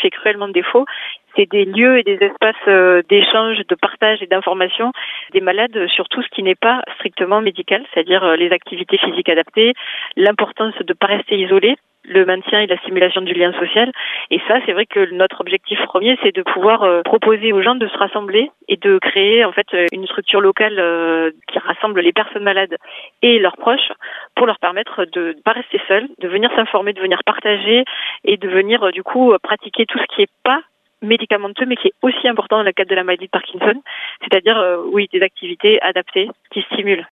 fait cruellement défaut, c'est des lieux et des espaces d'échange, de partage et d'information des malades sur tout ce qui n'est pas strictement médical, c'est-à-dire les activités physiques adaptées, l'importance de ne pas rester isolé, le maintien et la stimulation du lien social. Et ça, c'est vrai que notre objectif premier, c'est de pouvoir proposer aux gens de se rassembler et de créer en fait une structure locale qui rassemble les personnes malades et leurs proches pour leur permettre de ne pas rester seuls, de venir s'informer, de venir partager et de venir du coup pratiquer tout ce qui n'est pas médicamenteux, mais qui est aussi important dans le cadre de la maladie de Parkinson, c'est-à-dire des activités adaptées qui stimulent.